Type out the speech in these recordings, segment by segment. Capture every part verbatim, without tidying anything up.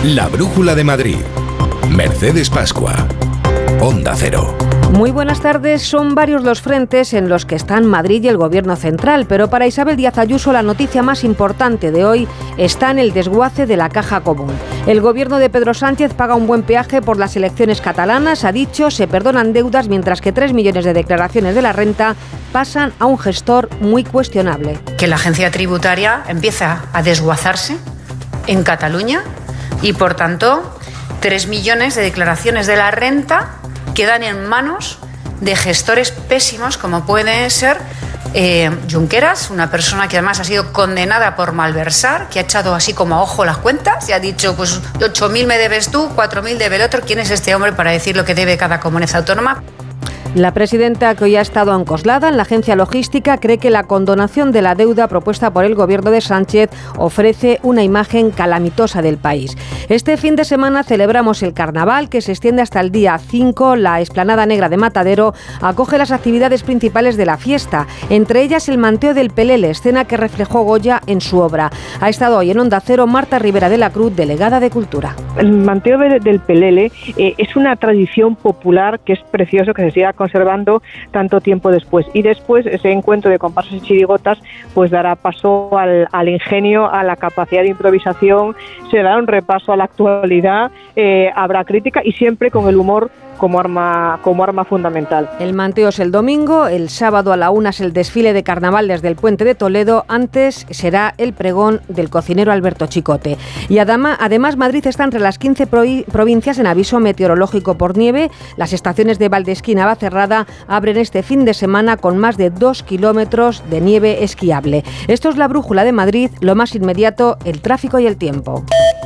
La Brújula de Madrid. Mercedes Pascua. Onda Cero. Muy buenas tardes. Son varios los frentes en los que están Madrid y el Gobierno central, pero para Isabel Díaz Ayuso la noticia más importante de hoy está en el desguace de la Caja Común. El Gobierno de Pedro Sánchez paga un buen peaje por las elecciones catalanas, ha dicho, se perdonan deudas, mientras que tres millones de declaraciones de la renta pasan a un gestor muy cuestionable. Que la agencia tributaria empieza a desguazarse en Cataluña y, por tanto, tres millones de declaraciones de la renta quedan en manos de gestores pésimos como puede ser eh, Junqueras, una persona que además ha sido condenada por malversar, que ha echado así como a ojo las cuentas y ha dicho, pues ocho mil me debes tú, cuatro mil debe el otro. ¿Quién es este hombre para decir lo que debe cada comunidad autónoma? La presidenta, que hoy ha estado en Coslada, en la agencia logística, cree que la condonación de la deuda propuesta por el Gobierno de Sánchez ofrece una imagen calamitosa del país. Este fin de semana celebramos el Carnaval, que se extiende hasta el día cinco. La Explanada Negra de Matadero acoge las actividades principales de la fiesta, entre ellas el manteo del Pelele, escena que reflejó Goya en su obra. Ha estado hoy en Onda Cero Marta Rivera de la Cruz, delegada de Cultura. El manteo del Pelele eh, es una tradición popular que es precioso que se siga conservando tanto tiempo después, y después ese encuentro de comparsas y chirigotas pues dará paso al, al ingenio, a la capacidad de improvisación, se dará un repaso a la actualidad, eh, habrá crítica y siempre con el humor como arma como arma fundamental. El manteo es el domingo, el sábado a la una es el desfile de carnaval desde el Puente de Toledo, antes será el pregón del cocinero Alberto Chicote. Y además, además Madrid está entre las quince provincias en aviso meteorológico por nieve. Las estaciones de Valdesquí y Navacerrada abren este fin de semana con más de dos kilómetros de nieve esquiable. Esto es la Brújula de Madrid, lo más inmediato, el tráfico y el tiempo.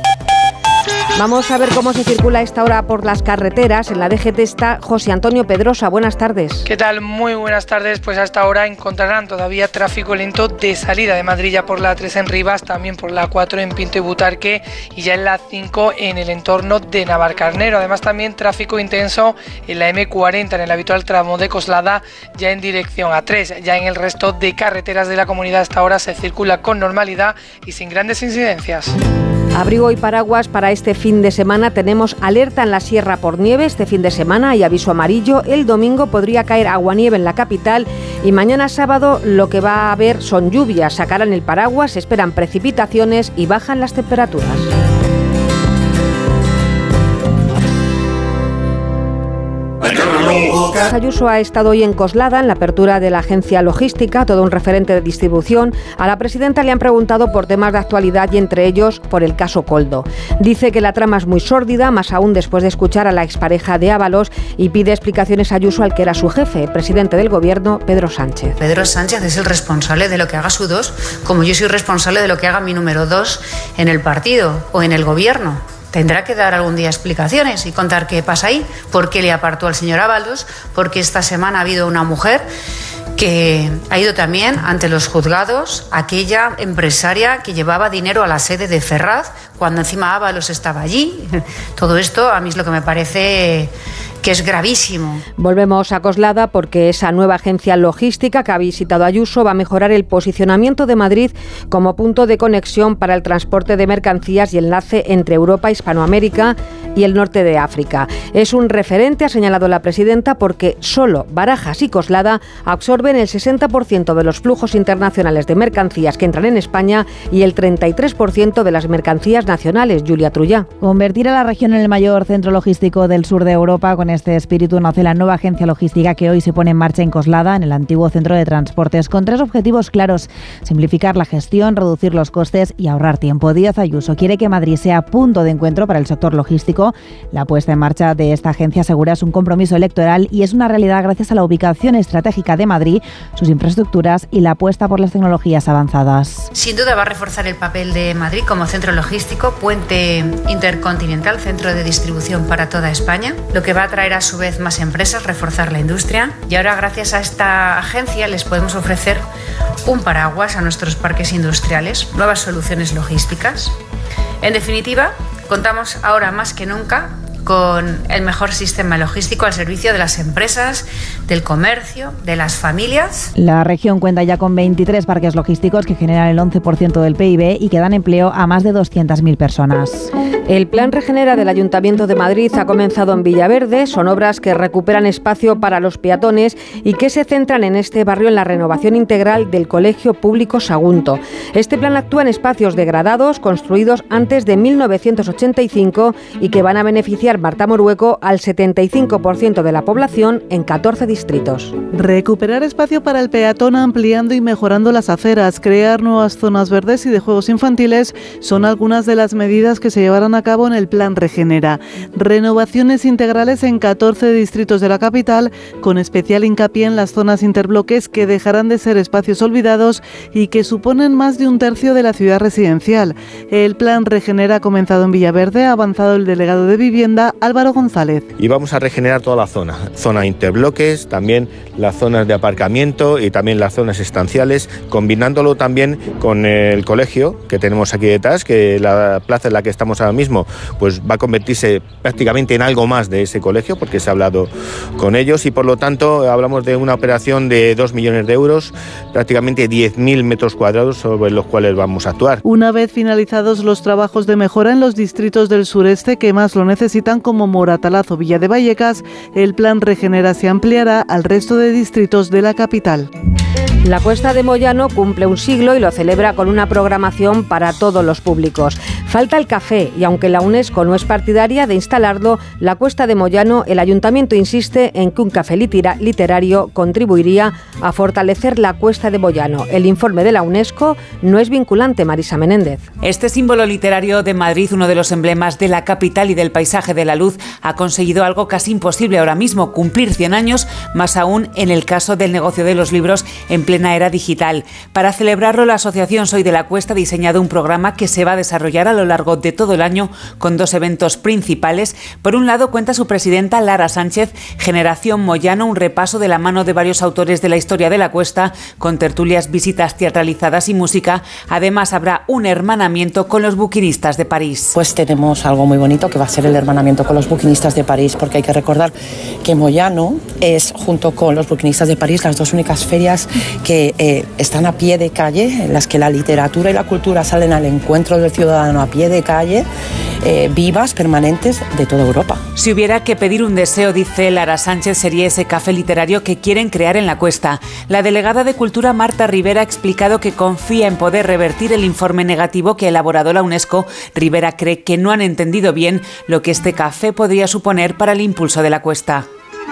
Vamos a ver cómo se circula a esta hora por las carreteras. En la D G T está José Antonio Pedrosa. Buenas tardes. ¿Qué tal? Muy buenas tardes. Pues hasta ahora encontrarán todavía tráfico lento de salida de Madrid, ya por la tres en Rivas, también por la cuatro en Pinto y Butarque y ya en la cinco en el entorno de Navalcarnero. Además también tráfico intenso en la eme cuarenta, en el habitual tramo de Coslada, ya en dirección a tres. Ya en el resto de carreteras de la comunidad hasta ahora se circula con normalidad y sin grandes incidencias. Abrigo y paraguas para este fin de semana. Tenemos alerta en la sierra por nieve este fin de semana y aviso amarillo. El domingo podría caer aguanieve en la capital y mañana sábado lo que va a haber son lluvias. Sacarán el paraguas, se esperan precipitaciones y bajan las temperaturas. Ayuso ha estado hoy en Coslada, en la apertura de la agencia logística, todo un referente de distribución. A la presidenta le han preguntado por temas de actualidad y entre ellos por el caso Koldo. Dice que la trama es muy sórdida, más aún después de escuchar a la expareja de Ábalos, y pide explicaciones a Ayuso al que era su jefe, presidente del Gobierno, Pedro Sánchez. Pedro Sánchez es el responsable de lo que haga su dos, como yo soy responsable de lo que haga mi número dos en el partido o en el Gobierno. Tendrá que dar algún día explicaciones y contar qué pasa ahí, por qué le apartó al señor Ábalos, porque esta semana ha habido una mujer que ha ido también ante los juzgados, aquella empresaria que llevaba dinero a la sede de Ferraz, cuando encima Ábalos estaba allí. Todo esto a mí es lo que me parece que es gravísimo. Volvemos a Coslada porque esa nueva agencia logística que ha visitado Ayuso va a mejorar el posicionamiento de Madrid como punto de conexión para el transporte de mercancías y enlace entre Europa, Hispanoamérica y el norte de África. Es un referente, ha señalado la presidenta, porque solo Barajas y Coslada absorben el sesenta por ciento de los flujos internacionales de mercancías que entran en España y el treinta y tres por ciento de las mercancías nacionales. Julia Trullá. Convertir a la región en el mayor centro logístico del sur de Europa. Con este espíritu nace la nueva agencia logística que hoy se pone en marcha en Coslada, en el antiguo centro de transportes, con tres objetivos claros: simplificar la gestión, reducir los costes y ahorrar tiempo. Díaz Ayuso quiere que Madrid sea punto de encuentro para el sector logístico. La puesta en marcha de esta agencia segura es un compromiso electoral y es una realidad gracias a la ubicación estratégica de Madrid, sus infraestructuras y la apuesta por las tecnologías avanzadas. Sin duda va a reforzar el papel de Madrid como centro logístico, puente intercontinental, centro de distribución para toda España, lo que va a traer a su vez más empresas, reforzar la industria. Y ahora, gracias a esta agencia, les podemos ofrecer un paraguas a nuestros parques industriales, nuevas soluciones logísticas. En definitiva, contamos ahora más que nunca con el mejor sistema logístico al servicio de las empresas, del comercio, de las familias. La región cuenta ya con veintitrés parques logísticos que generan el once por ciento del P I B y que dan empleo a más de doscientas mil personas. El Plan Regenera del Ayuntamiento de Madrid ha comenzado en Villaverde. Son obras que recuperan espacio para los peatones y que se centran en este barrio en la renovación integral del Colegio Público Sagunto. Este plan actúa en espacios degradados construidos antes de mil novecientos ochenta y cinco y que van a beneficiar, Marta Morueco, al setenta y cinco por ciento de la población en catorce distritos. Recuperar espacio para el peatón ampliando y mejorando las aceras, crear nuevas zonas verdes y de juegos infantiles son algunas de las medidas que se llevarán a cabo en el Plan Regenera. Renovaciones integrales en catorce distritos de la capital, con especial hincapié en las zonas interbloques que dejarán de ser espacios olvidados y que suponen más de un tercio de la ciudad residencial. El Plan Regenera ha comenzado en Villaverde, ha avanzado el delegado de Vivienda, Álvaro González. Y vamos a regenerar toda la zona, zona interbloques, también las zonas de aparcamiento y también las zonas estanciales, combinándolo también con el colegio que tenemos aquí detrás, que la plaza en la que estamos ahora mismo pues va a convertirse prácticamente en algo más de ese colegio, porque se ha hablado con ellos y por lo tanto hablamos de una operación de dos millones de euros, prácticamente diez mil metros cuadrados sobre los cuales vamos a actuar. Una vez finalizados los trabajos de mejora en los distritos del sureste que más lo necesitan, como Moratalaz o Villa de Vallecas, el Plan Regenera se ampliará al resto de distritos de la capital. La Cuesta de Moyano cumple un siglo y lo celebra con una programación para todos los públicos. Falta el café y aunque la UNESCO no es partidaria de instalarlo, la Cuesta de Moyano, el Ayuntamiento insiste en que un café literario contribuiría a fortalecer la Cuesta de Moyano. El informe de la UNESCO no es vinculante, Marisa Menéndez. Este símbolo literario de Madrid, uno de los emblemas de la capital y del paisaje de la luz, ha conseguido algo casi imposible ahora mismo, cumplir cien años, más aún en el caso del negocio de los libros en plena era digital. Para celebrarlo, la Asociación Soy de la Cuesta ha diseñado un programa que se va a desarrollar a lo largo de todo el año con dos eventos principales. Por un lado, cuenta su presidenta Lara Sánchez, Generación Moyano, un repaso de la mano de varios autores de la historia de la Cuesta, con tertulias, visitas teatralizadas y música. Además, habrá un hermanamiento con los buquinistas de París. Pues tenemos algo muy bonito que va a ser el hermanamiento con los buquinistas de París, porque hay que recordar que Moyano es, junto con los buquinistas de París, las dos únicas ferias que eh, están a pie de calle, en las que la literatura y la cultura salen al encuentro del ciudadano a pie de calle, eh, vivas, permanentes, de toda Europa. Si hubiera que pedir un deseo, dice Lara Sánchez, sería ese café literario que quieren crear en la Cuesta. La delegada de Cultura, Marta Rivera, ha explicado que confía en poder revertir el informe negativo que ha elaborado la UNESCO. Rivera cree que no han entendido bien lo que este café podría suponer para el impulso de la Cuesta.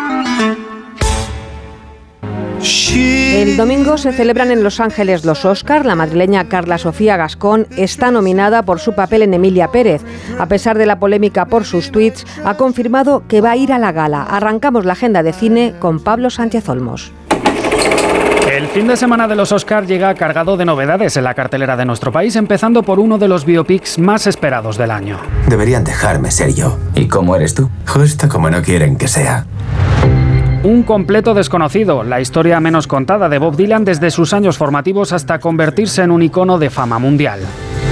El domingo se celebran en Los Ángeles los Oscar. La madrileña Carla Sofía Gascón está nominada por su papel en Emilia Pérez. A pesar de la polémica por sus tuits, ha confirmado que va a ir a la gala. Arrancamos la agenda de cine con Pablo Sánchez Olmos. El fin de semana de los Oscar llega cargado de novedades en la cartelera de nuestro país, empezando por uno de los biopics más esperados del año. Deberían dejarme ser yo. ¿Y cómo eres tú? Justo como no quieren que sea. Un completo desconocido, la historia menos contada de Bob Dylan desde sus años formativos hasta convertirse en un icono de fama mundial.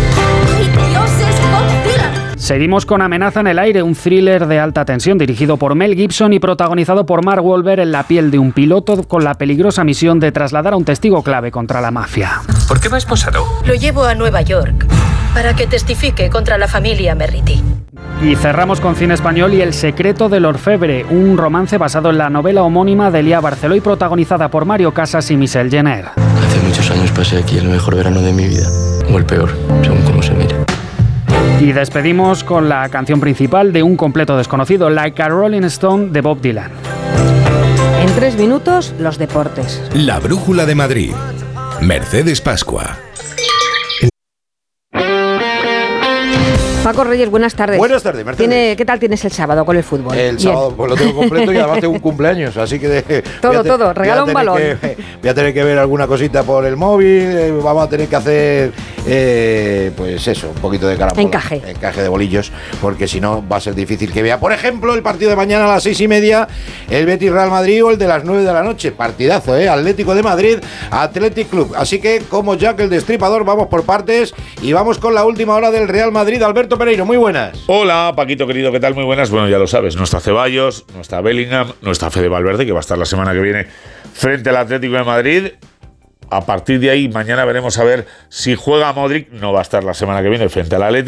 Seguimos con Amenaza en el aire, un thriller de alta tensión dirigido por Mel Gibson y protagonizado por Mark Wahlberg en la piel de un piloto con la peligrosa misión de trasladar a un testigo clave contra la mafia. ¿Por qué va esposado? Lo llevo a Nueva York para que testifique contra la familia Merriti. Y cerramos con cine español y El secreto del orfebre, un romance basado en la novela homónima de Elia Barceló y protagonizada por Mario Casas y Michelle Jenner. Hace muchos años pasé aquí el mejor verano de mi vida, o el peor, según cómo se mire. Y despedimos con la canción principal de un completo desconocido, Like a Rolling Stone, de Bob Dylan. En tres minutos, los deportes. La brújula de Madrid. Mercedes Pascua. Paco Reyes, buenas tardes. Buenas tardes, Mercedes. ¿Tiene, ¿Qué tal tienes el sábado con el fútbol? El Bien. sábado pues lo tengo completo y además tengo un cumpleaños, así que... De, todo, te, todo, regala un balón. Que, voy a tener que ver alguna cosita por el móvil, eh, vamos a tener que hacer, eh, pues eso, un poquito de carambola. Encaje. Encaje de bolillos, porque si no va a ser difícil que vea, por ejemplo, el partido de mañana a las seis y media, el Betis Real Madrid o el de las nueve de la noche. Partidazo, ¿eh? Atlético de Madrid, Athletic Club. Así que, como Jack el Destripador, vamos por partes y vamos con la última hora del Real Madrid. Alberto Pereiro, muy buenas. Hola, Paquito querido, ¿qué tal? Muy buenas. Bueno, ya lo sabes, no está Ceballos, no está Bellingham, no está Fede Valverde, que va a estar la semana que viene frente al Atlético de Madrid. A partir de ahí, mañana veremos a ver si juega Modric, no va a estar la semana que viene frente al Atleti.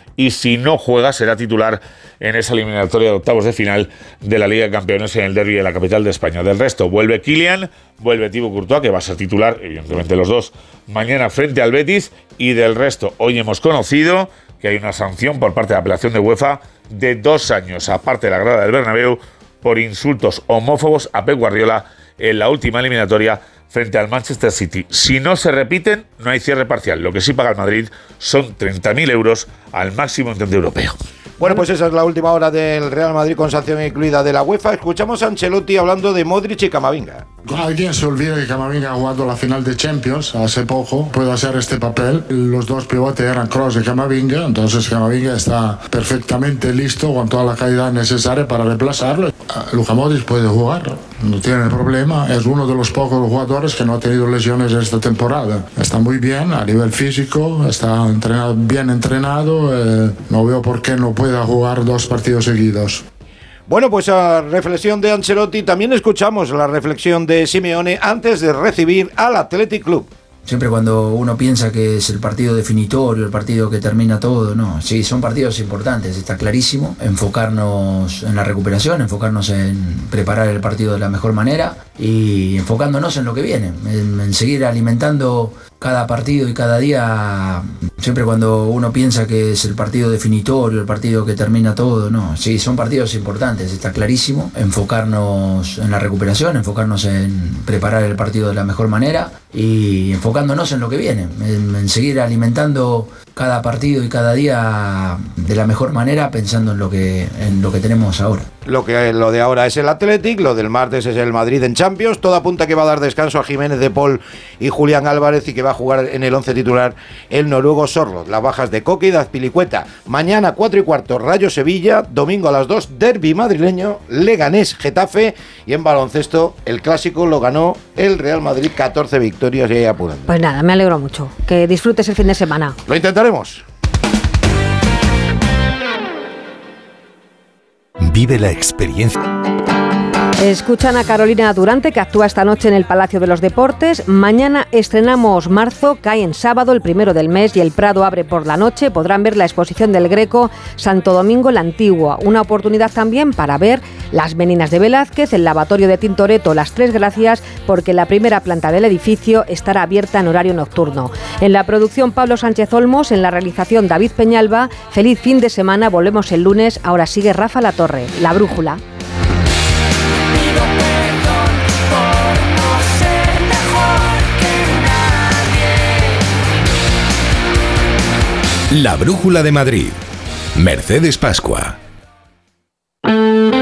y si no juega será titular en esa eliminatoria de octavos de final de la Liga de Campeones en el derbi de la capital de España. Del resto, vuelve Kylian, vuelve Thibaut Courtois, que va a ser titular, evidentemente los dos, mañana frente al Betis, y del resto, hoy hemos conocido que hay una sanción por parte de la apelación de UEFA de dos años, aparte de la grada del Bernabéu, por insultos homófobos a Pep Guardiola en la última eliminatoria frente al Manchester City. Si no se repiten, no hay cierre parcial. Lo que sí paga el Madrid son treinta mil euros al máximo intento europeo. Bueno, pues esa es la última hora del Real Madrid con sanción incluida de la UEFA. Escuchamos a Ancelotti hablando de Modric y Camavinga. Alguien se olvida que Camavinga ha jugado la final de Champions hace poco, puede hacer este papel. Los dos pivotes eran Kroos y Camavinga, entonces Camavinga está perfectamente listo con toda la calidad necesaria para reemplazarlo. Luka Modric puede jugar, no tiene problema, es uno de los pocos jugadores que no ha tenido lesiones esta temporada. Está muy bien a nivel físico, está entrenado, bien entrenado, eh, no veo por qué no pueda jugar dos partidos seguidos. Bueno, pues a reflexión de Ancelotti, también escuchamos la reflexión de Simeone antes de recibir al Athletic Club. Siempre cuando uno piensa que es el partido definitorio, el partido que termina todo, no, sí, son partidos importantes, está clarísimo. Enfocarnos en la recuperación, enfocarnos en preparar el partido de la mejor manera y enfocándonos en lo que viene, en, en seguir alimentando cada partido y cada día. Siempre cuando uno piensa que es el partido definitorio, el partido que termina todo, no, sí, son partidos importantes, está clarísimo. Enfocarnos en la recuperación, enfocarnos en preparar el partido de la mejor manera y enfocándonos en lo que viene, en, en seguir alimentando cada partido y cada día de la mejor manera, pensando en lo que en lo que tenemos ahora. Lo que lo de ahora es el Athletic, lo del martes es el Madrid en Champions. Todo apunta que va a dar descanso a Jiménez de Paul y Julián Álvarez y que va a jugar en el once titular el noruego Sorloth. Las bajas de Coque y de Azpilicueta. Mañana cuatro y cuarto Rayo Sevilla, domingo a las dos derbi madrileño, Leganés Getafe, y en baloncesto el clásico lo ganó el Real Madrid, catorce victorias y ahí apurando. Pues nada, me alegro mucho. Que disfrutes el fin de semana. Lo intentaremos. Vive la experiencia. Escuchan a Carolina Durante, que actúa esta noche en el Palacio de los Deportes. Mañana estrenamos Marzo, cae en sábado, el primero del mes, y el Prado abre por la noche. Podrán ver la exposición del Greco Santo Domingo la Antigua. Una oportunidad también para ver Las Meninas de Velázquez, el lavatorio de Tintoretto Las Tres Gracias, porque la primera planta del edificio estará abierta en horario nocturno. En la producción Pablo Sánchez Olmos, en la realización David Peñalba. Feliz fin de semana, volvemos el lunes. Ahora sigue Rafa Latorre, La Brújula. La Brújula de Madrid. Mercedes Pascua.